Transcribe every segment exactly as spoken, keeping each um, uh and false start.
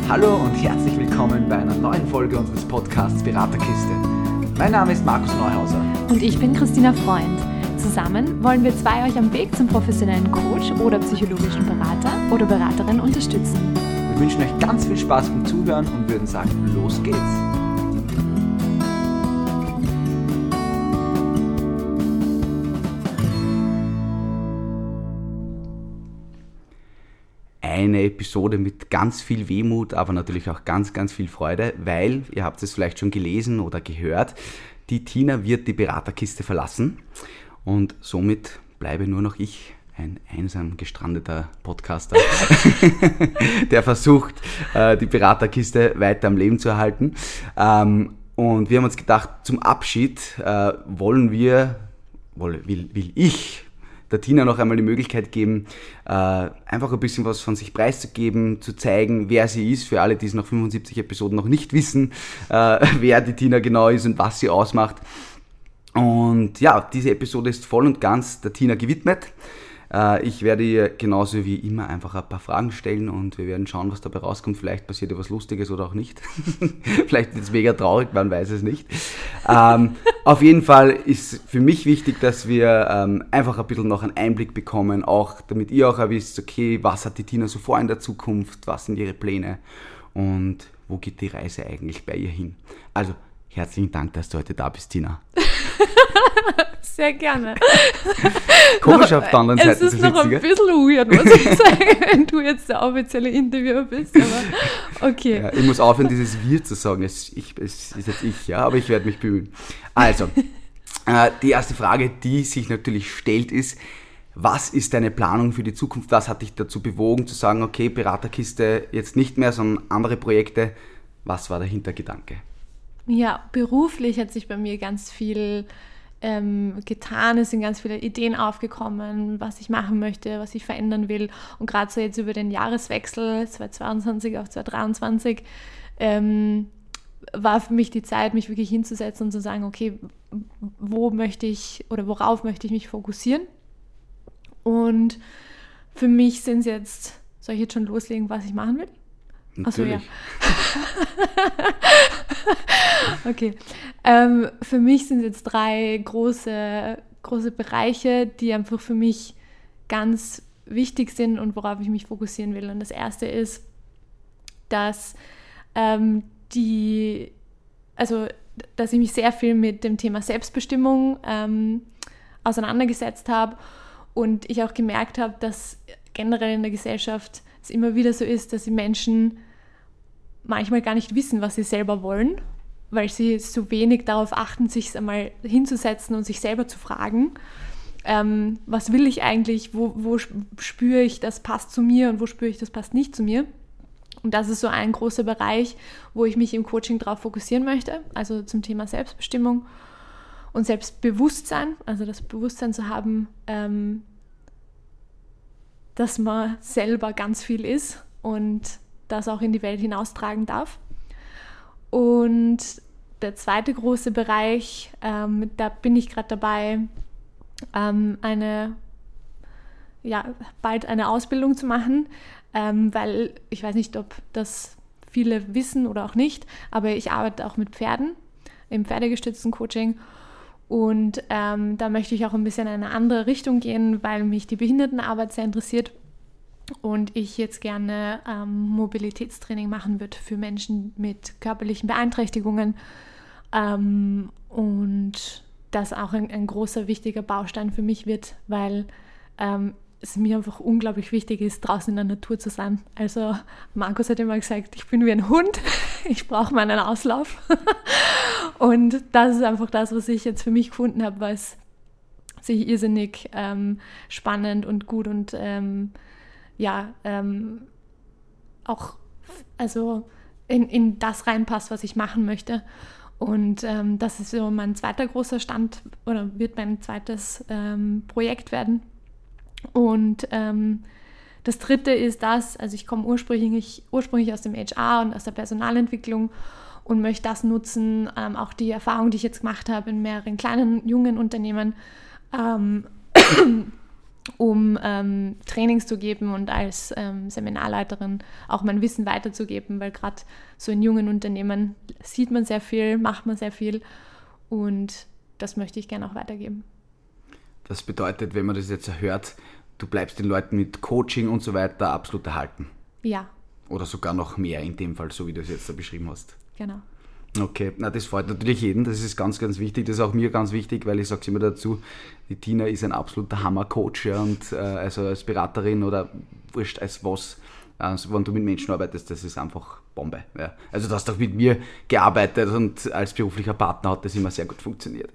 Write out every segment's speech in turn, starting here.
Hallo und herzlich willkommen bei einer neuen Folge unseres Podcasts Beraterkiste. Mein Name ist Markus Neuhauser. Und ich bin Christina Freund. Zusammen wollen wir zwei euch am Weg zum professionellen Coach oder psychologischen Berater oder Beraterin unterstützen. Wir wünschen euch ganz viel Spaß beim Zuhören und würden sagen, los geht's! Eine Episode mit ganz viel Wehmut, aber natürlich auch ganz, ganz viel Freude, weil, ihr habt es vielleicht schon gelesen oder gehört, die Tina wird die Beraterkiste verlassen und somit bleibe nur noch ich, ein einsam gestrandeter Podcaster, der versucht, die Beraterkiste weiter am Leben zu erhalten. Und wir haben uns gedacht, zum Abschied wollen wir, will, will ich, der Tina noch einmal die Möglichkeit geben, äh, einfach ein bisschen was von sich preiszugeben, zu zeigen, wer sie ist, für alle, die es nach fünfundsiebzig Episoden noch nicht wissen, äh, wer die Tina genau ist und was sie ausmacht. Und ja, diese Episode ist voll und ganz der Tina gewidmet. Äh, ich werde ihr genauso wie immer einfach ein paar Fragen stellen und wir werden schauen, was dabei rauskommt. Vielleicht passiert ja was Lustiges oder auch nicht. Vielleicht wird es mega traurig, man weiß es nicht. Ähm, auf jeden Fall ist für mich wichtig, dass wir ähm, einfach ein bisschen noch einen Einblick bekommen, auch damit ihr auch wisst, okay, was hat die Tina so vor in der Zukunft, was sind ihre Pläne und wo geht die Reise eigentlich bei ihr hin. Also, herzlichen Dank, dass du heute da bist, Tina. Sehr gerne. Komisch auf der anderen Seite. Es ist noch ein bisschen weird, muss ich sagen, wenn du jetzt der offizielle Interviewer bist, aber okay. Ja, ich muss aufhören, dieses Wir zu sagen. Es, ich, es ist jetzt ich, ja, aber ich werde mich bemühen. Also, äh, die erste Frage, die sich natürlich stellt, ist, was ist deine Planung für die Zukunft? Was hat dich dazu bewogen, zu sagen, okay, Beraterkiste jetzt nicht mehr, sondern andere Projekte? Was war der Hintergedanke? Ja, beruflich hat sich bei mir ganz viel ähm, getan. Es sind ganz viele Ideen aufgekommen, was ich machen möchte, was ich verändern will. Und gerade so jetzt über den Jahreswechsel zweitausendzweiundzwanzig auf zweitausenddreiundzwanzig ähm, war für mich die Zeit, mich wirklich hinzusetzen und zu sagen, okay, wo möchte ich oder worauf möchte ich mich fokussieren? Und für mich sind es jetzt, soll ich jetzt schon loslegen, was ich machen will? Natürlich. Ach so, ja. Okay. Ähm, für mich sind jetzt drei große, große Bereiche, die einfach für mich ganz wichtig sind und worauf ich mich fokussieren will. Und das erste ist, dass ähm, die, also dass ich mich sehr viel mit dem Thema Selbstbestimmung ähm, auseinandergesetzt habe und ich auch gemerkt habe, dass generell in der Gesellschaft es immer wieder so ist, dass die Menschen manchmal gar nicht wissen, was sie selber wollen, weil sie so wenig darauf achten, sich einmal hinzusetzen und sich selber zu fragen, ähm, was will ich eigentlich, wo, wo spüre ich, das passt zu mir und wo spüre ich, das passt nicht zu mir. Und das ist so ein großer Bereich, wo ich mich im Coaching darauf fokussieren möchte, also zum Thema Selbstbestimmung und Selbstbewusstsein, also das Bewusstsein zu haben, ähm, dass man selber ganz viel ist und das auch in die Welt hinaustragen darf. Und der zweite große Bereich, ähm, da bin ich gerade dabei, ähm, eine, ja, bald eine Ausbildung zu machen, ähm, weil ich weiß nicht, ob das viele wissen oder auch nicht, aber ich arbeite auch mit Pferden im pferdegestützten Coaching und ähm, da möchte ich auch ein bisschen in eine andere Richtung gehen, weil mich die Behindertenarbeit sehr interessiert. Und ich jetzt gerne ähm, Mobilitätstraining machen würde für Menschen mit körperlichen Beeinträchtigungen. Ähm, und das auch ein, ein großer, wichtiger Baustein für mich wird, weil ähm, es mir einfach unglaublich wichtig ist, draußen in der Natur zu sein. Also Markus hat immer gesagt, ich bin wie ein Hund, ich brauche meinen Auslauf. Und das ist einfach das, was ich jetzt für mich gefunden habe, weil es sich irrsinnig ähm, spannend und gut und ähm, ja, ähm, auch also in, in das reinpasst, was ich machen möchte. Und ähm, das ist so mein zweiter großer Stand oder wird mein zweites ähm, Projekt werden. Und ähm, das dritte ist das, also ich komme ursprünglich, ursprünglich aus dem H R und aus der Personalentwicklung und möchte das nutzen, ähm, auch die Erfahrung, die ich jetzt gemacht habe in mehreren kleinen, jungen Unternehmen, ähm, um ähm, Trainings zu geben und als ähm, Seminarleiterin auch mein Wissen weiterzugeben, weil gerade so in jungen Unternehmen sieht man sehr viel, macht man sehr viel und das möchte ich gerne auch weitergeben. Das bedeutet, wenn man das jetzt hört, du bleibst den Leuten mit Coaching und so weiter absolut erhalten? Ja. Oder sogar noch mehr in dem Fall, so wie du es jetzt da beschrieben hast? Genau. Okay, na, das freut natürlich jeden, das ist ganz, ganz wichtig, das ist auch mir ganz wichtig, weil ich sage es immer dazu, die Tina ist ein absoluter Hammer-Coach, ja, und äh, also als Beraterin oder wurscht als was, also wenn du mit Menschen arbeitest, das ist einfach Bombe. Ja. Also du hast auch mit mir gearbeitet und als beruflicher Partner hat das immer sehr gut funktioniert.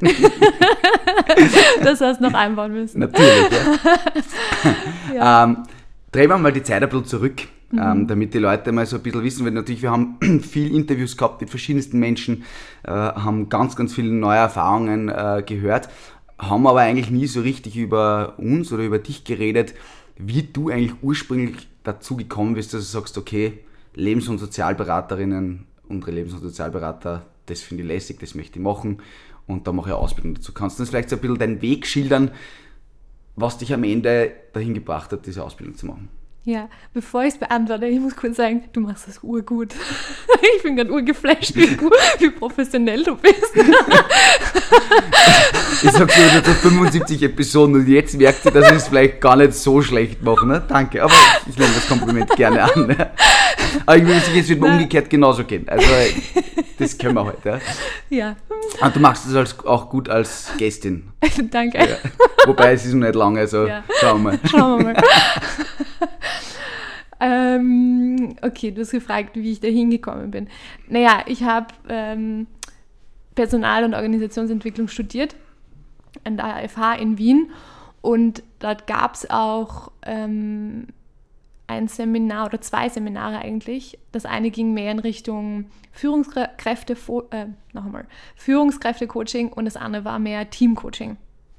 Das hast du noch einbauen müssen. Natürlich, ja. Ja. Ähm, drehen wir mal die Zeit ein bisschen zurück. Mhm. Ähm, damit die Leute mal so ein bisschen wissen, weil natürlich wir haben viel Interviews gehabt mit verschiedensten Menschen, äh, haben ganz, ganz viele neue Erfahrungen äh, gehört, haben aber eigentlich nie so richtig über uns oder über dich geredet, wie du eigentlich ursprünglich dazu gekommen bist, dass du sagst, okay, Lebens- und Sozialberaterinnen, unsere Lebens- und Sozialberater, das finde ich lässig, das möchte ich machen und da mache ich eine Ausbildung dazu. Kannst du uns vielleicht so ein bisschen deinen Weg schildern, was dich am Ende dahin gebracht hat, diese Ausbildung zu machen? Ja, bevor ich es beantworte, ich muss kurz sagen, du machst das urgut. Ich bin gerade urgeflasht, wie, wie professionell du bist. Ich sag schon wieder so fünfundsiebzig Episoden und jetzt merkt sie, dass ich es vielleicht gar nicht so schlecht mache. Ne? Danke, aber ich nehme das Kompliment gerne an. Ne? Aber ich würde sicher, es wird mir umgekehrt genauso gehen. Also das können wir heute. Ja. Ja. Und du machst das als, auch gut als Gästin. Danke. Ja. Wobei es ist noch nicht lange, also ja. Schauen wir mal. Schauen wir mal. ähm, okay, du hast gefragt, wie ich da hingekommen bin. Naja, ich habe ähm, Personal- und Organisationsentwicklung studiert an der A F H in Wien und dort gab es auch ähm, ein Seminar oder zwei Seminare eigentlich. Das eine ging mehr in Richtung Führungskräfte, äh, noch einmal, Führungskräfte-Coaching und das andere war mehr Team-Coaching.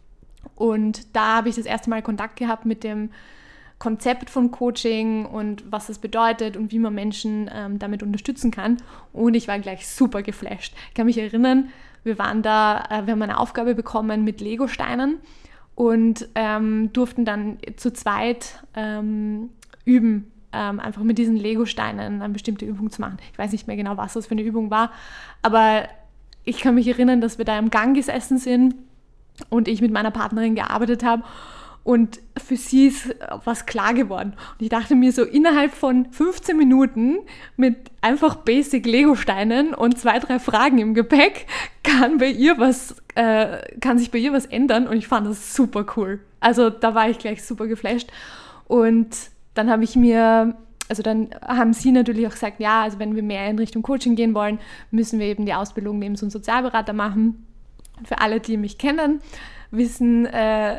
Und da habe ich das erste Mal Kontakt gehabt mit dem Konzept von Coaching und was das bedeutet und wie man Menschen ähm, damit unterstützen kann. Und ich war gleich super geflasht. Ich kann mich erinnern, wir waren da, äh, wir haben eine Aufgabe bekommen mit Legosteinen und ähm, durften dann zu zweit ähm, üben, ähm, einfach mit diesen Legosteinen eine bestimmte Übung zu machen. Ich weiß nicht mehr genau, was das für eine Übung war, aber ich kann mich erinnern, dass wir da im Gang gesessen sind und ich mit meiner Partnerin gearbeitet habe und für sie ist was klar geworden. Und ich dachte mir so, innerhalb von fünfzehn Minuten mit einfach basic Legosteinen und zwei, drei Fragen im Gepäck kann bei ihr was, äh, kann sich bei ihr was ändern und ich fand das super cool. Also da war ich gleich super geflasht und dann habe ich mir, also dann haben sie natürlich auch gesagt, ja, also wenn wir mehr in Richtung Coaching gehen wollen, müssen wir eben die Ausbildung Lebens- und Sozialberater machen. Für alle, die mich kennen, wissen, äh,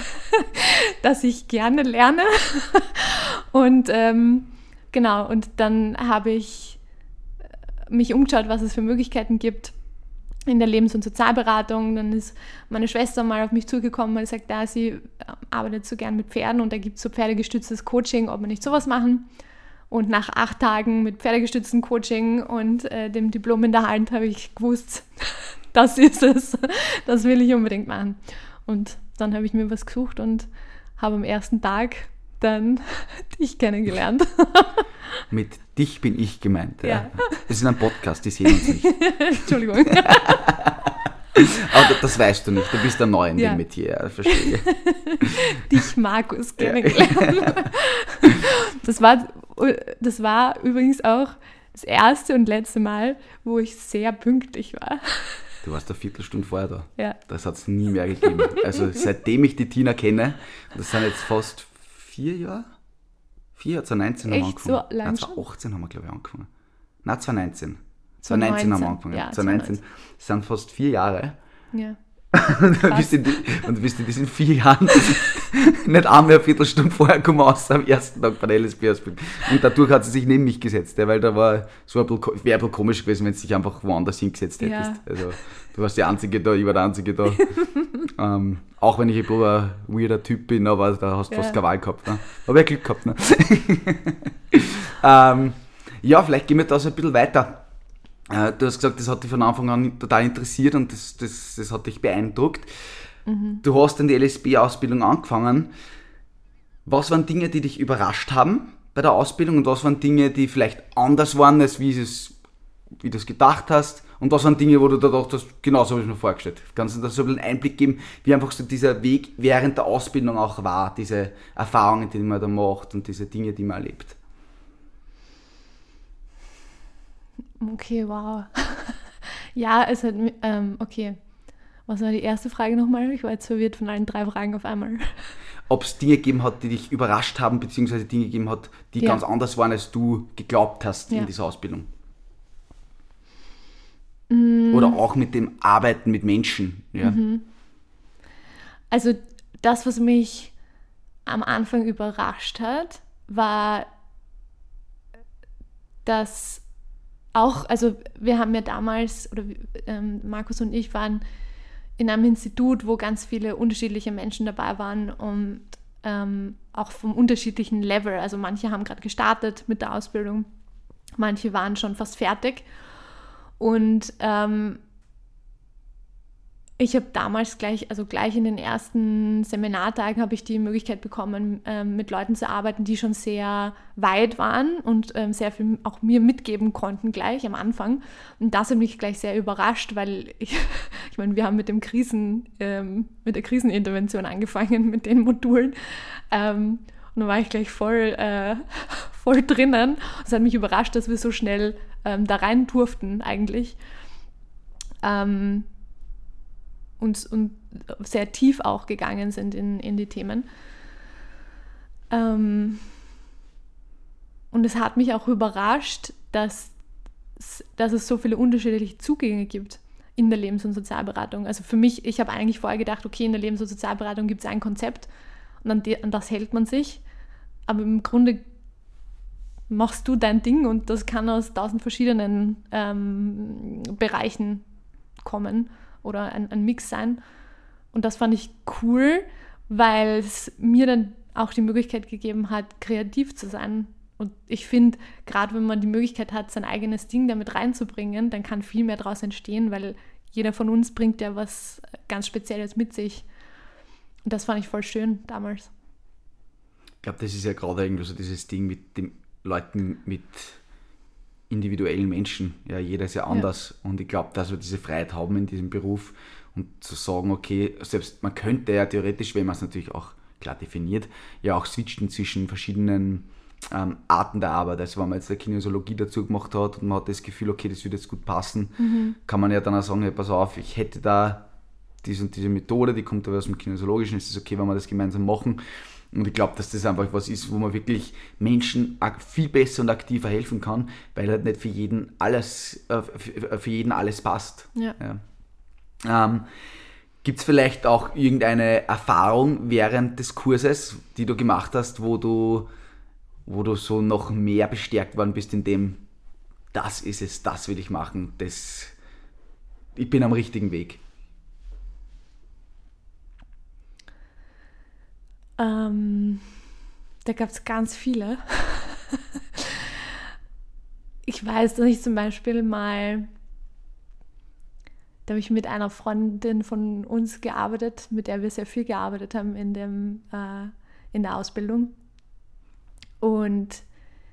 dass ich gerne lerne. Und ähm, genau, und dann habe ich mich umgeschaut, was es für Möglichkeiten gibt in der Lebens- und Sozialberatung. Dann ist meine Schwester mal auf mich zugekommen und sagt, ja, sie arbeitet so gern mit Pferden und da gibt es so pferdegestütztes Coaching, ob wir nicht sowas machen. Und nach acht Tagen mit pferdegestütztem Coaching und äh, dem Diplom in der Hand habe ich gewusst, das ist es, das will ich unbedingt machen. Und dann habe ich mir was gesucht und habe am ersten Tag dann dich kennengelernt. Mit dich bin ich gemeint. Ja. Ja. Das ist ein Podcast, die sehen uns nicht. Entschuldigung. Aber das weißt du nicht, du bist ja neu in ja. dem Metier, ja, verstehe. Dich, Markus, kennengelernt. Das war, das war übrigens auch das erste und letzte Mal, wo ich sehr pünktlich war. Du warst eine Viertelstunde vorher da. Ja. Das hat es nie mehr gegeben. Also seitdem ich die Tina kenne, das sind jetzt fast vier Jahre? Vier Jahre, zwanzig neunzehn haben wir Echt angefangen. so lang Nein, schon? zwanzig achtzehn haben wir, glaube ich, angefangen. Nein, zwanzig neunzehn. zwanzig zwanzig neunzehn neunzehn haben wir angefangen. Ja, zwanzig neunzehn. Das sind fast vier Jahre. Ja. Und du bist in, die, und du bist in diesen vier Jahren nicht einmal eine Viertelstunde vorher gekommen, außer am ersten Tag bei der L S B-Ausbildung. Und dadurch hat sie sich neben mich gesetzt, weil da war so ein bisschen, wäre ein bisschen komisch gewesen, wenn du dich einfach woanders hingesetzt hättest. Ja. Also du warst die Einzige da, ich war der Einzige da. ähm, auch wenn ich ein bisschen ein weirder Typ bin, aber da hast du Ja. fast keine Wahl gehabt. Ne? Aber ich Glück gehabt. Ne? ähm, ja, vielleicht gehen wir da so ein bisschen weiter. Du hast gesagt, das hat dich von Anfang an total interessiert und das, das, das hat dich beeindruckt. Mhm. Du hast dann die L S B-Ausbildung angefangen. Was waren Dinge, die dich überrascht haben bei der Ausbildung und was waren Dinge, die vielleicht anders waren, als wie, es, wie du es gedacht hast? Und was waren Dinge, wo du da dachtest, genau so habe ich mir vorgestellt? Kannst du da so einen Einblick geben, wie einfach so dieser Weg während der Ausbildung auch war, diese Erfahrungen, die man da macht und diese Dinge, die man erlebt? Okay, wow. Ja, es hat, ähm, okay. Was war die erste Frage nochmal? Ich war jetzt verwirrt von allen drei Fragen auf einmal. Ob es Dinge gegeben hat, die dich überrascht haben, beziehungsweise Dinge gegeben hat, die ja. ganz anders waren, als du geglaubt hast ja. in dieser Ausbildung. Mm. Oder auch mit dem Arbeiten mit Menschen. Ja. Mhm. Also das, was mich am Anfang überrascht hat, war, dass auch, also wir haben ja damals, oder ähm, Markus und ich waren in einem Institut, wo ganz viele unterschiedliche Menschen dabei waren und ähm, auch vom unterschiedlichen Level. Also manche haben gerade gestartet mit der Ausbildung, manche waren schon fast fertig. Und ähm, ich habe damals gleich, also gleich in den ersten Seminartagen habe ich die Möglichkeit bekommen, ähm, mit Leuten zu arbeiten, die schon sehr weit waren und ähm, sehr viel auch mir mitgeben konnten gleich am Anfang. Und das hat mich gleich sehr überrascht, weil ich, ich meine, wir haben mit dem Krisen, ähm, mit der Krisenintervention angefangen, mit den Modulen. Ähm, und dann war ich gleich voll, äh, voll drinnen. Es hat mich überrascht, dass wir so schnell ähm, da rein durften eigentlich. Ähm, Und, und sehr tief auch gegangen sind in, in die Themen. Ähm, und es hat mich auch überrascht, dass, dass es so viele unterschiedliche Zugänge gibt in der Lebens- und Sozialberatung. Also für mich, ich habe eigentlich vorher gedacht, okay, in der Lebens- und Sozialberatung gibt es ein Konzept und an, die, an das hält man sich. Aber im Grunde machst du dein Ding und das kann aus tausend verschiedenen ähm, Bereichen kommen. Oder ein, ein Mix sein. Und das fand ich cool, weil es mir dann auch die Möglichkeit gegeben hat, kreativ zu sein. Und ich finde, gerade wenn man die Möglichkeit hat, sein eigenes Ding damit reinzubringen, dann kann viel mehr daraus entstehen, weil jeder von uns bringt ja was ganz Spezielles mit sich. Und das fand ich voll schön damals. Ich glaube, das ist ja gerade irgendwie so dieses Ding mit den Leuten, mit individuellen Menschen. Ja, jeder ist ja anders. Ja. Und ich glaube, dass wir diese Freiheit haben in diesem Beruf und zu sagen, okay, selbst man könnte ja theoretisch, wenn man es natürlich auch klar definiert, ja auch switchen zwischen verschiedenen ähm, Arten der Arbeit. Also wenn man jetzt eine Kinesiologie dazu gemacht hat und man hat das Gefühl, okay, das würde jetzt gut passen, mhm. kann man ja dann auch sagen, hey, pass auf, ich hätte da diese und diese Methode, die kommt aber aus dem Kinesiologischen, ist es okay, wenn wir das gemeinsam machen. Und ich glaube, dass das einfach was ist, wo man wirklich Menschen viel besser und aktiver helfen kann, weil halt nicht für jeden alles, für jeden alles passt. Ja. Ja. Ähm, gibt es vielleicht auch irgendeine Erfahrung während des Kurses, die du gemacht hast, wo du, wo du so noch mehr bestärkt worden bist in dem, das ist es, das will ich machen, das, ich bin am richtigen Weg? Ähm, da gab es ganz viele. Ich weiß, dass ich zum Beispiel mal, da habe ich mit einer Freundin von uns gearbeitet, mit der wir sehr viel gearbeitet haben in, dem, äh, in der Ausbildung. Und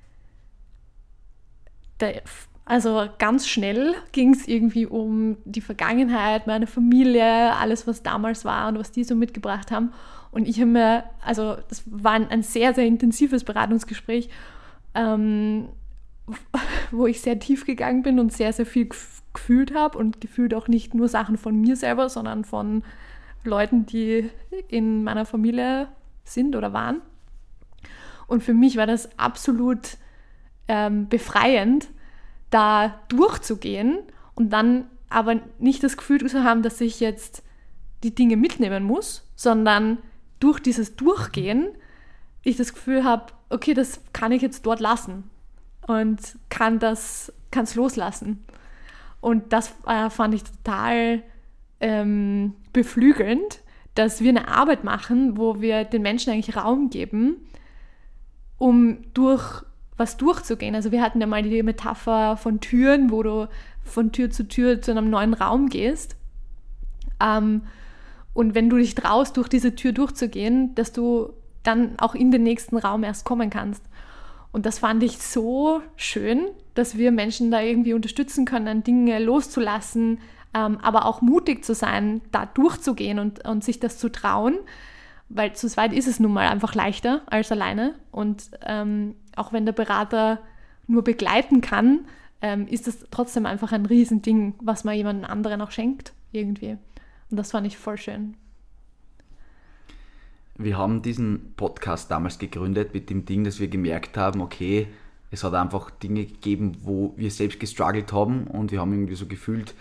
da, also ganz schnell ging es irgendwie um die Vergangenheit, meine Familie, alles, was damals war und was die so mitgebracht haben. Und ich habe mir, also das war ein, ein sehr, sehr intensives Beratungsgespräch, ähm, wo ich sehr tief gegangen bin und sehr, sehr viel gef- gefühlt habe und gefühlt auch nicht nur Sachen von mir selber, sondern von Leuten, die in meiner Familie sind oder waren. Und für mich war das absolut ähm, befreiend, da durchzugehen und dann aber nicht das Gefühl zu haben, dass ich jetzt die Dinge mitnehmen muss, sondern durch dieses Durchgehen ich das Gefühl habe, okay, das kann ich jetzt dort lassen und kann das kann's loslassen. Und das äh, fand ich total ähm, beflügelnd, dass wir eine Arbeit machen, wo wir den Menschen eigentlich Raum geben, um durch was durchzugehen. Also wir hatten ja mal die Metapher von Türen, wo du von Tür zu Tür zu einem neuen Raum gehst. Ähm, Und wenn du dich traust, durch diese Tür durchzugehen, dass du dann auch in den nächsten Raum erst kommen kannst. Und das fand ich so schön, dass wir Menschen da irgendwie unterstützen können, Dinge loszulassen, ähm, aber auch mutig zu sein, da durchzugehen und, und sich das zu trauen, weil zu zweit ist es nun mal einfach leichter als alleine. Und ähm, auch wenn der Berater nur begleiten kann, ähm, ist das trotzdem einfach ein Riesending, was man jemandem anderen auch schenkt irgendwie. Und das fand ich voll schön. Wir haben diesen Podcast damals gegründet mit dem Ding, dass wir gemerkt haben, okay, es hat einfach Dinge gegeben, wo wir selbst gestruggelt haben und wir haben irgendwie so gefühlt,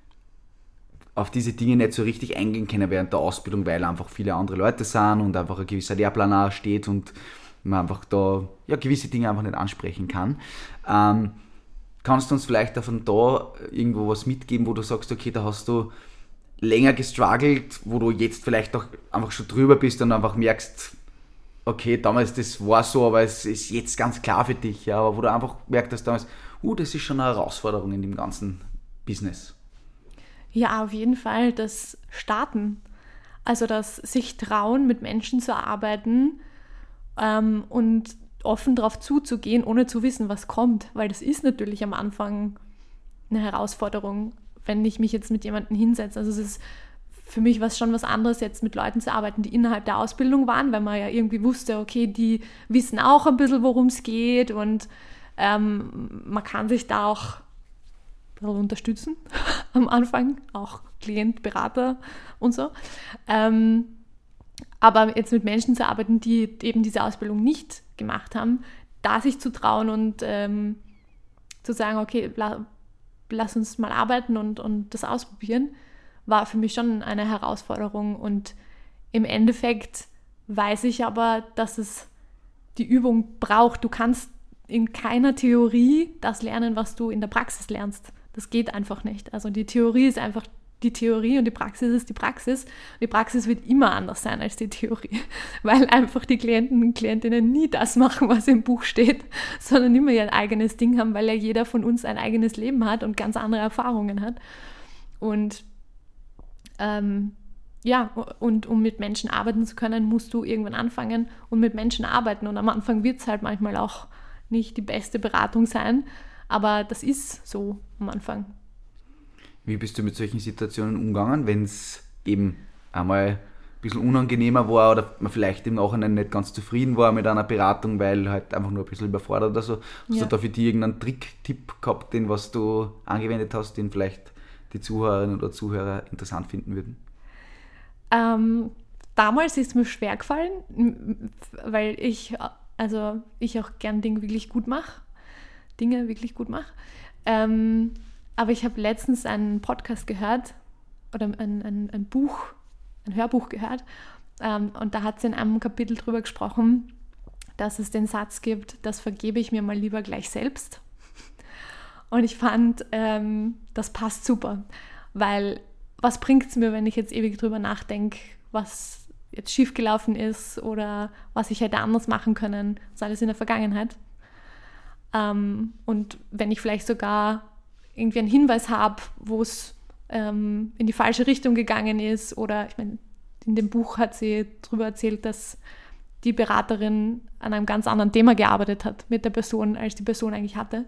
auf diese Dinge nicht so richtig eingehen können während der Ausbildung, weil einfach viele andere Leute sind und einfach ein gewisser Lehrplan auch steht und man einfach da ja, gewisse Dinge einfach nicht ansprechen kann. Ähm, kannst du uns vielleicht davon da irgendwo was mitgeben, wo du sagst, okay, da hast du länger gestruggelt, wo du jetzt vielleicht auch einfach schon drüber bist und einfach merkst, okay, damals das war so, aber es ist jetzt ganz klar für dich, ja, aber wo du einfach merkst, dass damals, uh, das ist schon eine Herausforderung in dem ganzen Business. Ja, auf jeden Fall das Starten. Also das sich trauen, mit Menschen zu arbeiten ähm, und offen darauf zuzugehen, ohne zu wissen, was kommt. Weil das ist natürlich am Anfang eine Herausforderung, wenn ich mich jetzt mit jemandem hinsetze. Also es ist für mich was schon was anderes, jetzt mit Leuten zu arbeiten, die innerhalb der Ausbildung waren, weil man ja irgendwie wusste, okay, die wissen auch ein bisschen, worum es geht und ähm, man kann sich da auch ein bisschen unterstützen am Anfang, auch Klient, Berater und so. Ähm, aber jetzt mit Menschen zu arbeiten, die eben diese Ausbildung nicht gemacht haben, da sich zu trauen und ähm, zu sagen, okay, la- lass uns mal arbeiten und, und das ausprobieren, war für mich schon eine Herausforderung. Und im Endeffekt weiß ich aber, dass es die Übung braucht. Du kannst in keiner Theorie das lernen, was du in der Praxis lernst. Das geht einfach nicht. Also die Theorie ist einfach die Theorie und die Praxis ist die Praxis. Und die Praxis wird immer anders sein als die Theorie, weil einfach die Klienten und Klientinnen nie das machen, was im Buch steht, sondern immer ihr eigenes Ding haben, weil ja jeder von uns ein eigenes Leben hat und ganz andere Erfahrungen hat. Und ähm, ja, und um mit Menschen arbeiten zu können, musst du irgendwann anfangen und mit Menschen arbeiten. Und am Anfang wird es halt manchmal auch nicht die beste Beratung sein, aber das ist so am Anfang. Wie bist du mit solchen Situationen umgegangen, wenn es eben einmal ein bisschen unangenehmer war oder man vielleicht im Nachhinein nicht ganz zufrieden war mit einer Beratung, weil halt einfach nur ein bisschen überfordert oder so? Hast ja. du da für dich irgendeinen Trick-Tipp gehabt, den was du angewendet hast, den vielleicht die Zuhörerinnen oder Zuhörer interessant finden würden? Ähm, damals ist es mir schwer gefallen, weil ich, also ich auch gern Dinge wirklich gut mache, Dinge wirklich gut mache. Ähm, aber ich habe letztens einen Podcast gehört oder ein, ein, ein Buch, ein Hörbuch gehört ähm, und da hat sie in einem Kapitel drüber gesprochen, dass es den Satz gibt, das vergebe ich mir mal lieber gleich selbst. Und ich fand, ähm, das passt super, weil was bringt es mir, wenn ich jetzt ewig drüber nachdenke, was jetzt schiefgelaufen ist oder was ich hätte anders machen können, das ist alles in der Vergangenheit. Ähm, und wenn ich vielleicht sogar irgendwie einen Hinweis habe, wo es ähm, in die falsche Richtung gegangen ist oder ich meine, in dem Buch hat sie darüber erzählt, dass die Beraterin an einem ganz anderen Thema gearbeitet hat mit der Person, als die Person eigentlich hatte,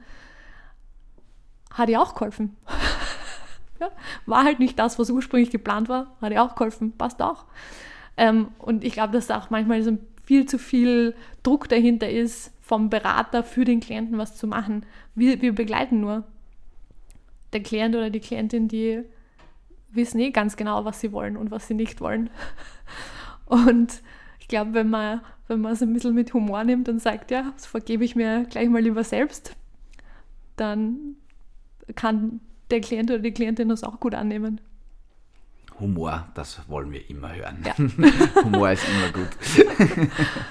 hat ihr auch geholfen. Ja, war halt nicht das, was ursprünglich geplant war, hat ihr auch geholfen, passt auch. Ähm, und ich glaube, dass da auch manchmal so viel zu viel Druck dahinter ist, vom Berater für den Klienten was zu machen. Wir, wir begleiten nur. Der Klient oder die Klientin, die wissen eh ganz genau, was sie wollen und was sie nicht wollen. Und ich glaube, wenn man, wenn man es ein bisschen mit Humor nimmt und sagt, ja, das vergebe ich mir gleich mal lieber selbst, dann kann der Klient oder die Klientin das auch gut annehmen. Humor, das wollen wir immer hören. Ja. Humor ist immer gut.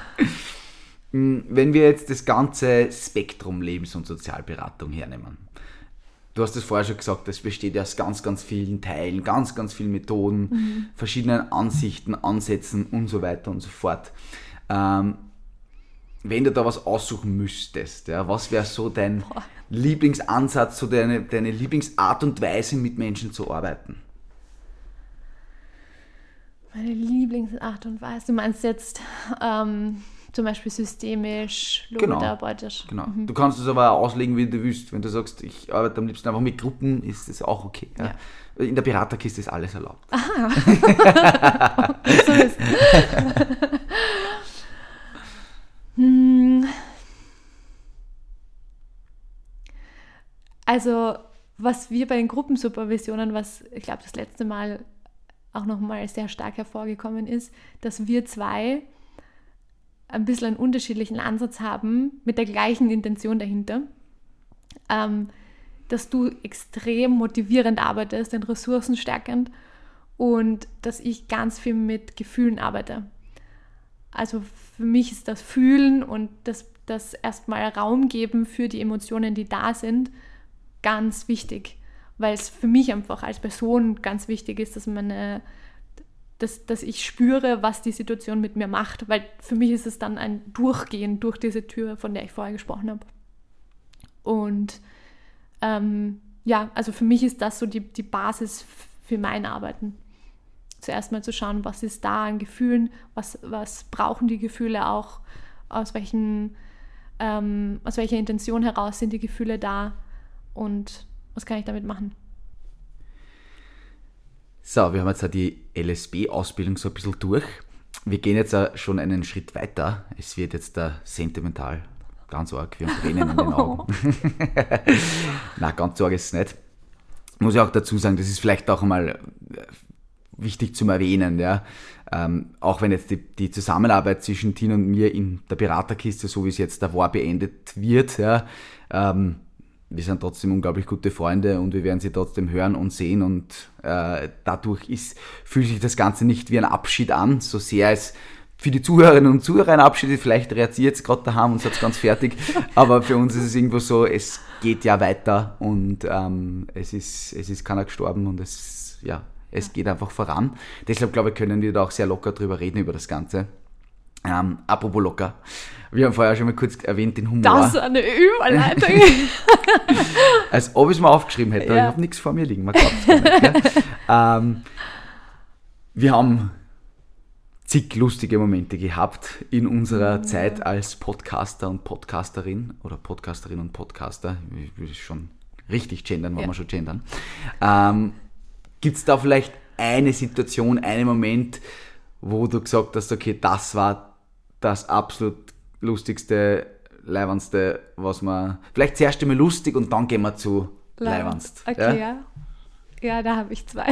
Wenn wir jetzt das ganze Spektrum Lebens- und Sozialberatung hernehmen, du hast es vorher schon gesagt, das besteht ja aus ganz, ganz vielen Teilen, ganz, ganz vielen Methoden, mhm. verschiedenen Ansichten, Ansätzen und so weiter und so fort. Ähm, wenn du da was aussuchen müsstest, ja, was wäre so dein Boah. Lieblingsansatz, so deine, deine Lieblingsart und Weise, mit Menschen zu arbeiten? Meine Lieblingsart und Weise. Du meinst jetzt ähm, zum Beispiel systemisch, logotherapeutisch. Genau. genau. Mhm. Du kannst es aber auch auslegen, wie du willst. Wenn du sagst, ich arbeite am liebsten einfach mit Gruppen, ist das auch okay. Ja? Ja. In der Beraterkiste ist alles erlaubt. Aha. So ist hm. Also, was wir bei den Gruppensupervisionen, was ich glaube das letzte Mal auch nochmal sehr stark hervorgekommen ist, dass wir zwei ein bisschen einen unterschiedlichen Ansatz haben, mit der gleichen Intention dahinter. Ähm, dass du extrem motivierend arbeitest und ressourcenstärkend und dass ich ganz viel mit Gefühlen arbeite. Also für mich ist das Fühlen und das, das erstmal Raum geben für die Emotionen, die da sind, ganz wichtig, weil es für mich einfach als Person ganz wichtig ist, dass, meine, dass, dass ich spüre, was die Situation mit mir macht, weil für mich ist es dann ein Durchgehen durch diese Tür, von der ich vorher gesprochen habe. Und ähm, ja, also für mich ist das so die, die Basis für mein Arbeiten. Zuerst mal zu schauen, was ist da an Gefühlen, was, was brauchen die Gefühle auch, aus, welchen, ähm, aus welcher Intention heraus sind die Gefühle da und was kann ich damit machen. So, wir haben jetzt auch die L S B-Ausbildung so ein bisschen durch. Wir gehen jetzt auch schon einen Schritt weiter. Es wird jetzt da sentimental, ganz arg, wir haben Tränen in den Augen. Nein, ganz so arg ist es nicht. Muss ich auch dazu sagen, das ist vielleicht auch einmal wichtig zum Erwähnen, ja. Ähm, auch wenn jetzt die, die Zusammenarbeit zwischen Tina und mir in der Beraterkiste, so wie es jetzt da war, beendet wird, ja, ähm, wir sind trotzdem unglaublich gute Freunde und wir werden sie trotzdem hören und sehen und äh, dadurch ist, fühlt sich das Ganze nicht wie ein Abschied an, so sehr es für die Zuhörerinnen und Zuhörer ein Abschied ist. Vielleicht redet sie jetzt gerade daheim und seid ganz fertig, aber für uns ist es irgendwo so, es geht ja weiter und ähm, es ist, es ist keiner gestorben und es, ja, es geht einfach voran. Deshalb, glaube ich, können wir da auch sehr locker drüber reden, über das Ganze. Ähm, apropos locker. Wir haben vorher schon mal kurz erwähnt, den Humor. Das ist eine Überleitung. Als ob ich es mal aufgeschrieben hätte, aber Ja. ich habe nichts vor mir liegen. Man glaubt es gar nicht. Gell? ähm, wir haben zig lustige Momente gehabt in unserer Ja. Zeit als Podcaster und Podcasterin oder Podcasterin und Podcaster. Ich will schon richtig gendern, wollen Ja. wir schon gendern. Ähm, Gibt es da vielleicht eine Situation, einen Moment, wo du gesagt hast, okay, das war das absolut lustigste, leiwandste, was man, vielleicht zuerst einmal lustig und dann gehen wir zu leiwandst. Okay, ja. Ja, da habe ich zwei.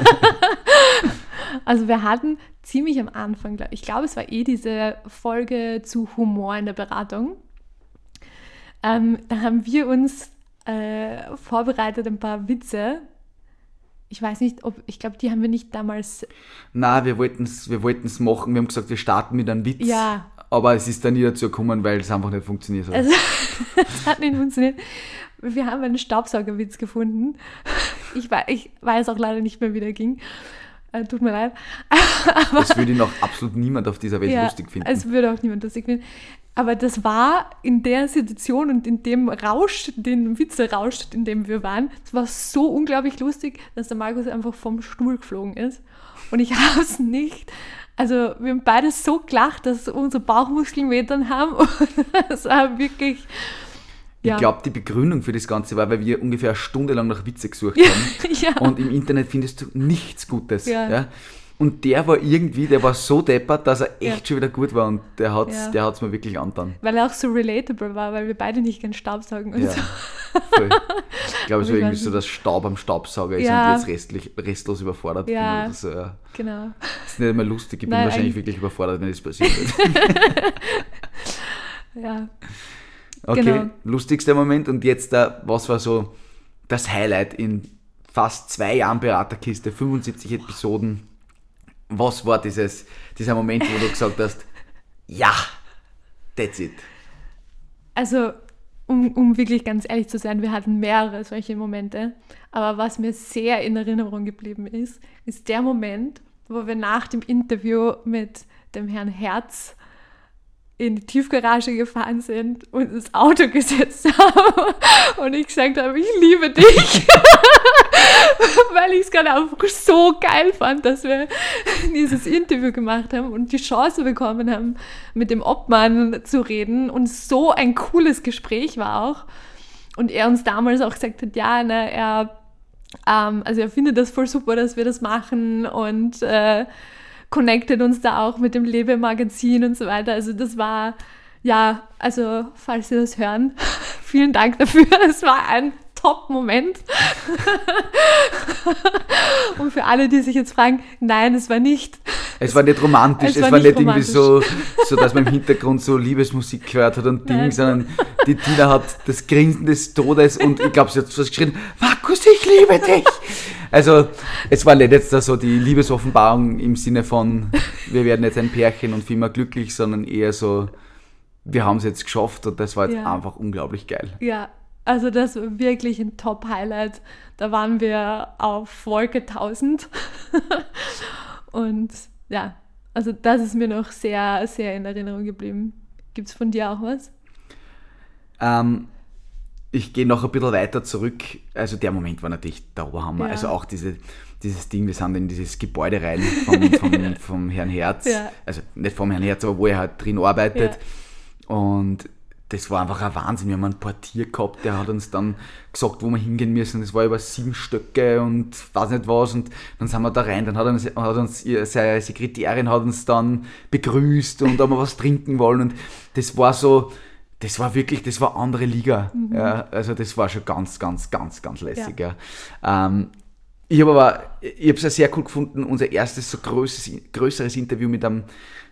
Also wir hatten ziemlich am Anfang, glaub- ich glaube, es war eh diese Folge zu Humor in der Beratung. Ähm, da haben wir uns äh, vorbereitet, ein paar Witze. Ich weiß nicht, ob, ich glaube, die haben wir nicht damals, Nein, wir wollten es wir wollten's machen, wir haben gesagt, wir starten mit einem Witz, Ja. aber es ist dann nie dazu gekommen, weil es einfach nicht funktioniert hat. also es hat nicht funktioniert. Wir haben einen Staubsaugerwitz gefunden. Ich, wei- ich weiß auch leider nicht mehr, wie der ging. Äh, tut mir leid. Das würde noch absolut niemand auf dieser Welt Ja, lustig finden. es würde auch niemand lustig finden. Aber das war in der Situation und in dem Rausch, den Witze-Rausch, in dem wir waren, es war so unglaublich lustig, dass der Markus einfach vom Stuhl geflogen ist. Und ich habe es nicht, also wir haben beide so gelacht, dass unsere Bauchmuskeln wehtan haben. Und es war wirklich, ja. Ich glaube, die Begründung für das Ganze war, weil wir ungefähr eine Stunde lang nach Witze gesucht haben. Ja. Und im Internet findest du nichts Gutes. Ja. Ja. Und der war irgendwie, der war so deppert, dass er echt Ja. schon wieder gut war. Und der hat es Ja. der hat's mir wirklich angetan. Weil er auch so relatable war, weil wir beide nicht gern Staubsaugen und Ja. so. Voll. Ich glaube, es war Aber ich irgendwie weiß so, dass Staub am Staubsauger ist Ja. und jetzt restlich, restlos überfordert Ja. bin. Oder so. Ja. Genau. Das ist nicht immer lustig. Ich bin Nein, wahrscheinlich eigentlich- wirklich überfordert, wenn das passiert wird. Ja. Okay, Genau. lustigster Moment. Und jetzt, äh, was war so das Highlight in fast zwei Jahren Beraterkiste, fünfundsiebzig Episoden? Was war dieses, dieser Moment, wo du gesagt hast, ja, that's it. Also, um, um wirklich ganz ehrlich zu sein, wir hatten mehrere solche Momente. Aber was mir sehr in Erinnerung geblieben ist, ist der Moment, wo wir nach dem Interview mit dem Herrn Herz in die Tiefgarage gefahren sind und ins Auto gesetzt haben und ich gesagt habe, ich liebe dich. weil ich es gerade einfach so geil fand, dass wir dieses Interview gemacht haben und die Chance bekommen haben, mit dem Obmann zu reden. Und so ein cooles Gespräch war auch. Und er uns damals auch gesagt hat, ja, ne, er, ähm, also er findet das voll super, dass wir das machen und äh, connectet uns da auch mit dem Lebe-Magazin und so weiter. Also das war, ja, also falls Sie das hören, vielen Dank dafür. Es war ein Top-Moment. Und für alle, die sich jetzt fragen, nein, es war nicht. Es war nicht romantisch, es, es war, war nicht, nicht irgendwie so, so, dass man im Hintergrund so Liebesmusik gehört hat und Ding, sondern die Tina hat das Grinsen des Todes und ich glaube, sie hat fast geschrien, Markus, ich liebe dich! Also, es war nicht jetzt so die Liebesoffenbarung im Sinne von, wir werden jetzt ein Pärchen und für immer glücklich, sondern eher so, wir haben es jetzt geschafft und das war jetzt ja. einfach unglaublich geil. Ja. Also das war wirklich ein Top-Highlight. Da waren wir auf Wolke tausend. Und ja, also das ist mir noch sehr, sehr in Erinnerung geblieben. Gibt es von dir auch was? Ähm, ich gehe noch ein bisschen weiter zurück. Also der Moment war natürlich der Oberhammer. Ja. Also auch diese, dieses Ding, wir sind in dieses Gebäude rein vom, vom, vom Herrn Herz. Ja. Also nicht vom Herrn Herz, aber wo er halt drin arbeitet. Ja. Und das war einfach ein Wahnsinn. Wir haben einen Portier gehabt, der hat uns dann gesagt, wo wir hingehen müssen. Das war über sieben Stöcke und weiß nicht was. Und dann sind wir da rein. Dann hat uns, hat uns seine Sekretärin hat uns dann begrüßt und haben wir was trinken wollen. Und das war so, das war wirklich, das war andere Liga. Mhm. Ja, also das war schon ganz, ganz, ganz, ganz lässig. Ja. Ja. Ähm, ich habe aber, ich habe es sehr cool gefunden, unser erstes so größeres, größeres Interview mit einem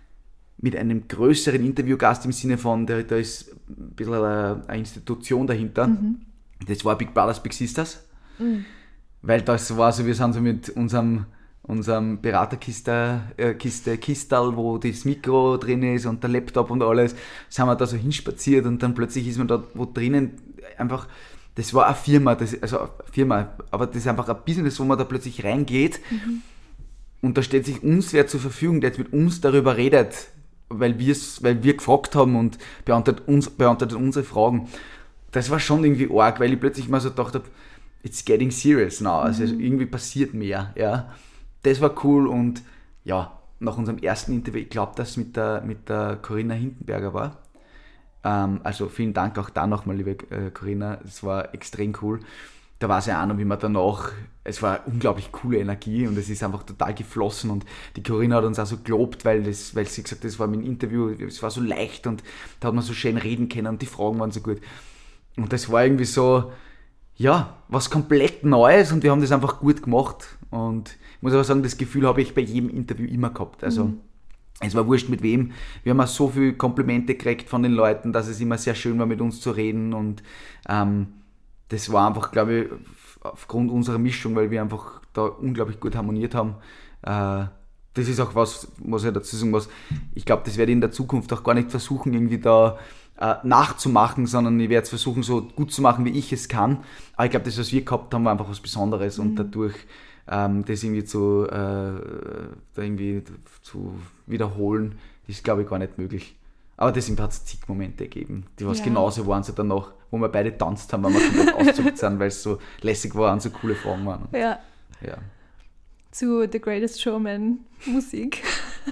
mit einem größeren Interviewgast im Sinne von, da, da ist ein bisschen eine, eine Institution dahinter. Mhm. Das war Big Brothers Big Sisters. Mhm. Weil das war so, wir sind so mit unserem, unserem Beraterkiste, äh, Kiste, Kistal, wo das Mikro drin ist und der Laptop und alles, sind wir da so hinspaziert und dann plötzlich ist man da wo drinnen einfach, das war eine Firma, das, also eine Firma, aber das ist einfach ein Business, wo man da plötzlich reingeht mhm. und da steht sich uns wer zur Verfügung, der jetzt mit uns darüber redet, weil, wir's, weil wir gefragt haben und beantwortet, uns, beantwortet unsere Fragen. Das war schon irgendwie arg, weil ich plötzlich mal so gedacht habe, it's getting serious now, also mhm. irgendwie passiert mehr. Ja. Das war cool und ja, nach unserem ersten Interview, ich glaube, dass es mit der, mit der Corinna Hindenberger war. Ähm, also vielen Dank auch da nochmal, liebe äh, Corinna, es war extrem cool. Da war es ja auch noch, wie man danach, es war unglaublich coole Energie und es ist einfach total geflossen und die Corinna hat uns auch so gelobt, weil, das, weil sie gesagt hat, das war mein Interview, es war so leicht und da hat man so schön reden können und die Fragen waren so gut. Und das war irgendwie so, ja, was komplett Neues und wir haben das einfach gut gemacht und ich muss aber sagen, das Gefühl habe ich bei jedem Interview immer gehabt. Also mhm. es war wurscht mit wem, wir haben auch so viele Komplimente gekriegt von den Leuten, dass es immer sehr schön war, mit uns zu reden und ähm, das war einfach, glaube ich, aufgrund unserer Mischung, weil wir einfach da unglaublich gut harmoniert haben. Äh, das ist auch was, muss ich dazu sagen, was ich glaube, das werde ich in der Zukunft auch gar nicht versuchen, irgendwie da äh, nachzumachen, sondern ich werde es versuchen, so gut zu machen, wie ich es kann. Aber ich glaube, das, was wir gehabt haben, war einfach was Besonderes mhm. und dadurch ähm, das irgendwie zu, äh, da irgendwie zu wiederholen, ist, glaube ich, gar nicht möglich. Aber deswegen hat es zig Momente gegeben, die was ja. genauso waren so danach, wo wir beide tanzt haben, weil wir komplett ausgezuckt sind, weil es so lässig war und so coole Fragen waren. Ja. ja. Zu The Greatest Showman Musik.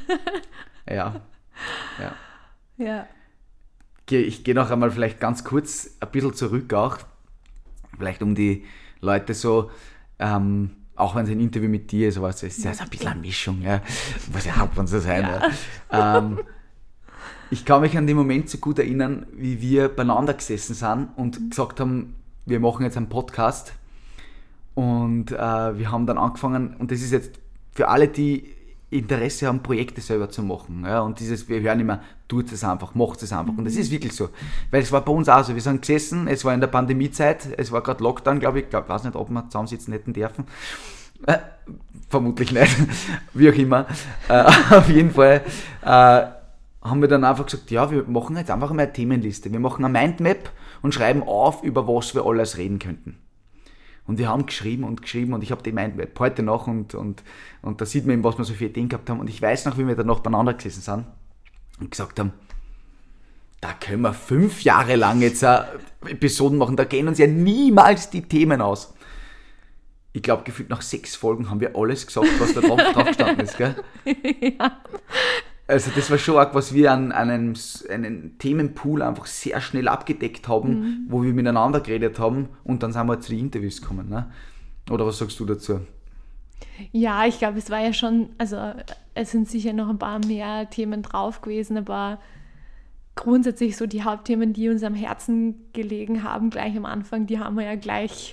ja. ja. Ja. Ich gehe noch einmal vielleicht ganz kurz ein bisschen zurück auch, vielleicht um die Leute so, ähm, auch wenn es ein Interview mit dir ist, aber es ist ja so ein bisschen eine Mischung, ja, muss ja Hauptmann so sein. Ja. Ja. Ähm, Ich kann mich an den Moment so gut erinnern, wie wir beieinander gesessen sind und mhm. gesagt haben, wir machen jetzt einen Podcast und äh, wir haben dann angefangen, und das ist jetzt für alle, die Interesse haben, Projekte selber zu machen, ja, und dieses, wir hören immer, tut es einfach, macht es einfach mhm. und das ist wirklich so, weil es war bei uns auch so, wir sind gesessen, es war in der Pandemiezeit, es war gerade Lockdown, glaube ich, ich glaub, weiß nicht, ob wir zusammensitzen hätten dürfen, äh, vermutlich nicht, wie auch immer, äh, auf jeden Fall, äh, haben wir dann einfach gesagt, ja, wir machen jetzt einfach mal eine Themenliste. Wir machen eine Mindmap und schreiben auf, über was wir alles reden könnten. Und wir haben geschrieben und geschrieben und ich habe die Mindmap heute noch und, und, und da sieht man eben, was wir so für Ideen gehabt haben. Und ich weiß noch, wie wir dann noch beieinander gesessen sind und gesagt haben, da können wir fünf Jahre lang jetzt Episoden machen, da gehen uns ja niemals die Themen aus. ich glaube, gefühlt nach sechs Folgen haben wir alles gesagt, was da drauf, drauf gestanden ist, gell? Ja. Also das war schon auch, was wir an, an einem, einen Themenpool einfach sehr schnell abgedeckt haben, mhm. wo wir miteinander geredet haben und dann sind wir zu den Interviews gekommen. Ne? Oder was sagst du dazu? Ja, ich glaube, es war ja schon, also es sind sicher noch ein paar mehr Themen drauf gewesen, aber grundsätzlich so die Hauptthemen, die uns am Herzen gelegen haben, gleich am Anfang, die haben wir ja gleich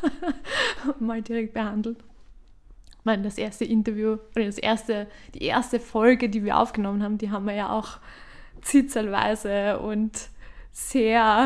mal direkt behandelt. Ich meine, das erste Interview oder das erste, die erste Folge, die wir aufgenommen haben, die haben wir ja auch zitzelweise und sehr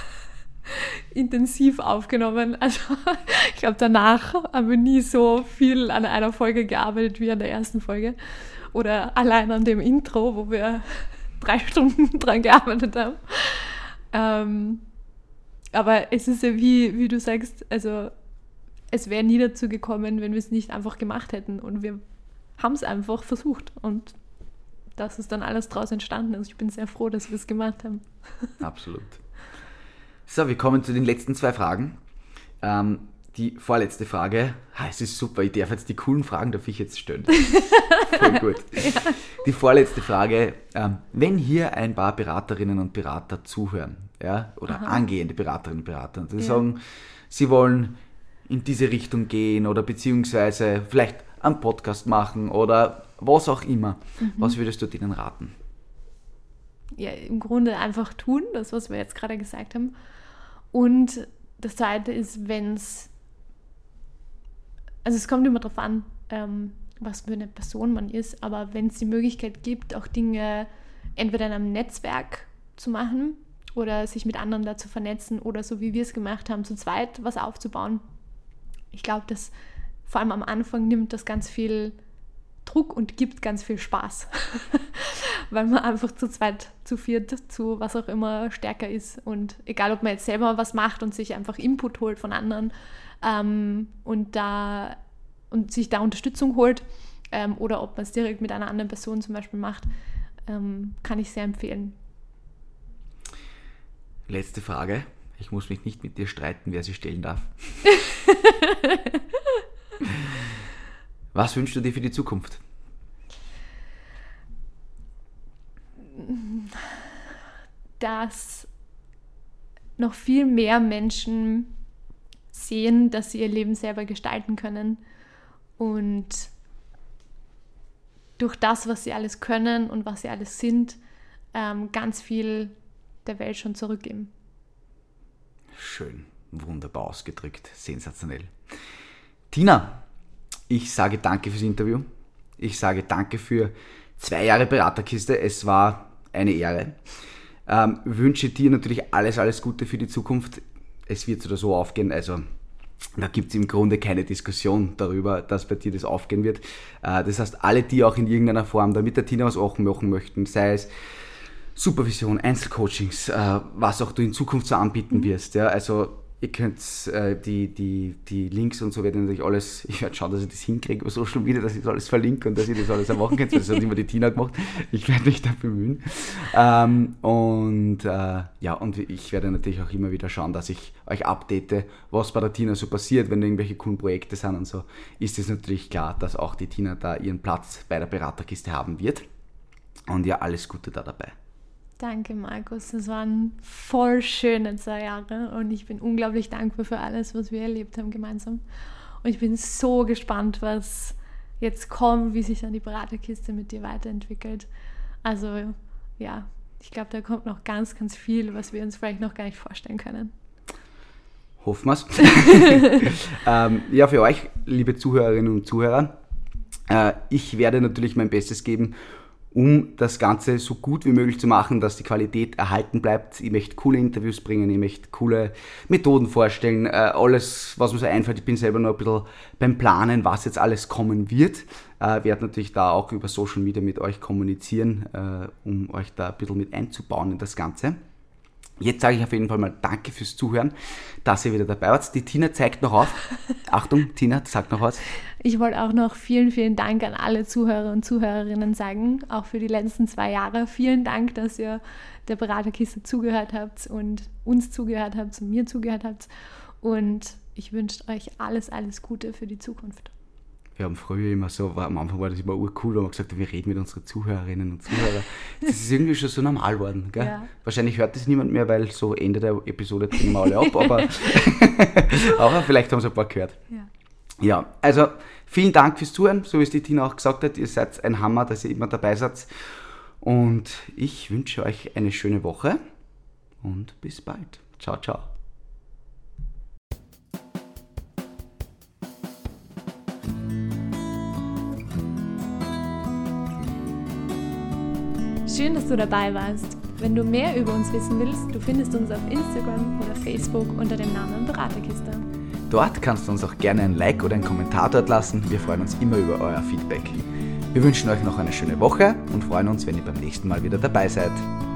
intensiv aufgenommen. Also ich glaube, danach haben wir nie so viel an einer Folge gearbeitet wie an der ersten Folge. Oder allein an dem Intro, wo wir drei Stunden dran gearbeitet haben. Ähm, aber es ist ja wie, wie du sagst, also es wäre nie dazu gekommen, wenn wir es nicht einfach gemacht hätten. Und wir haben es einfach versucht. Und das ist dann alles draus entstanden. Also ich bin sehr froh, dass wir es gemacht haben. Absolut. So, wir kommen zu den letzten zwei Fragen. Ähm, die vorletzte Frage, ah, es ist super, ich darf jetzt die coolen Fragen, darf ich jetzt stellen. Voll gut. Ja. Die vorletzte Frage, ähm, wenn hier ein paar Beraterinnen und Berater zuhören, ja, oder Aha. angehende Beraterinnen und Berater, die ja. sagen, sie wollen in diese Richtung gehen oder beziehungsweise vielleicht einen Podcast machen oder was auch immer. Mhm. Was würdest du denen raten? Ja, im Grunde einfach tun, das, was wir jetzt gerade gesagt haben. Und das Zweite ist, wenn es, also es kommt immer darauf an, ähm, was für eine Person man ist, aber wenn es die Möglichkeit gibt, auch Dinge entweder in einem Netzwerk zu machen oder sich mit anderen da zu vernetzen oder so wie wir es gemacht haben, zu zweit was aufzubauen. Ich glaube, dass vor allem am Anfang nimmt das ganz viel Druck und gibt ganz viel Spaß, weil man einfach zu zweit, zu viert, zu was auch immer stärker ist und egal, ob man jetzt selber was macht und sich einfach Input holt von anderen ähm, und, da, und sich da Unterstützung holt ähm, oder ob man es direkt mit einer anderen Person zum Beispiel macht, ähm, kann ich sehr empfehlen. Letzte Frage. Ich muss mich nicht mit dir streiten, wer sie stellen darf. Was wünschst du dir für die Zukunft? Dass noch viel mehr Menschen sehen, dass sie ihr Leben selber gestalten können und durch das, was sie alles können und was sie alles sind, ähm, ganz viel der Welt schon zurückgeben. Schön, wunderbar ausgedrückt, sensationell. Tina, ich sage danke fürs Interview. Ich sage danke für zwei Jahre Beraterkiste. Es war eine Ehre. Ähm, wünsche dir natürlich alles, alles Gute für die Zukunft. Es wird so oder so aufgehen. Also da gibt es im Grunde keine Diskussion darüber, dass bei dir das aufgehen wird. Äh, das heißt, alle, die auch in irgendeiner Form da mit der Tina was auch machen möchten, sei es Supervision, Einzelcoachings, äh, was auch du in Zukunft so anbieten wirst. Ja? Also ihr könnt äh, die, die, die Links und so werde ich natürlich alles, ich werde schauen, dass ich das hinkriege über Social Media, dass ich das alles verlinke und dass ich das alles auch machen kann. Das hat immer die Tina gemacht. Ich werde mich da bemühen. Ähm, und äh, ja, und ich werde natürlich auch immer wieder schauen, dass ich euch update, was bei der Tina so passiert, wenn irgendwelche coolen Projekte sind und so, ist es natürlich klar, dass auch die Tina da ihren Platz bei der Beraterkiste haben wird. Und ja, alles Gute da dabei. Danke, Markus. Das waren voll schöne zwei Jahre und ich bin unglaublich dankbar für alles, was wir erlebt haben gemeinsam. Und ich bin so gespannt, was jetzt kommt, wie sich dann die Beraterkiste mit dir weiterentwickelt. Also ja, ich glaube, da kommt noch ganz, ganz viel, was wir uns vielleicht noch gar nicht vorstellen können. Hoffen wir es. ähm, ja, für euch, liebe Zuhörerinnen und Zuhörer, äh, ich werde natürlich mein Bestes geben, um das Ganze so gut wie möglich zu machen, dass die Qualität erhalten bleibt. Ich möchte coole Interviews bringen, ich möchte coole Methoden vorstellen, äh, alles, was mir so einfällt. Ich bin selber noch ein bisschen beim Planen, was jetzt alles kommen wird. Äh, werde natürlich da auch über Social Media mit euch kommunizieren, äh, um euch da ein bisschen mit einzubauen in das Ganze. Jetzt sage ich auf jeden Fall mal Danke fürs Zuhören, dass ihr wieder dabei wart. Die Tina zeigt noch auf. Achtung, Tina, sag noch was. Ich wollte auch noch vielen, vielen Dank an alle Zuhörer und Zuhörerinnen sagen, auch für die letzten zwei Jahre. Vielen Dank, dass ihr der Beraterkiste zugehört habt und uns zugehört habt und mir zugehört habt. Und ich wünsche euch alles, alles Gute für die Zukunft. Wir haben früher immer so, war, am Anfang war das immer urcool, wenn man gesagt hat, wir reden mit unseren Zuhörerinnen und Zuhörern. Das ist irgendwie schon so normal geworden. Gell? Ja. Wahrscheinlich hört das niemand mehr, weil so Ende der Episode bringen wir alle ab, aber, aber vielleicht haben es ein paar gehört. Ja. Ja, also vielen Dank fürs Zuhören, so wie es die Tina auch gesagt hat. Ihr seid ein Hammer, dass ihr immer dabei seid. Und ich wünsche euch eine schöne Woche und bis bald. Ciao, ciao. Schön, dass du dabei warst. Wenn du mehr über uns wissen willst, du findest uns auf Instagram oder Facebook unter dem Namen Beraterkiste. Dort kannst du uns auch gerne ein Like oder einen Kommentar dort lassen. Wir freuen uns immer über euer Feedback. Wir wünschen euch noch eine schöne Woche und freuen uns, wenn ihr beim nächsten Mal wieder dabei seid.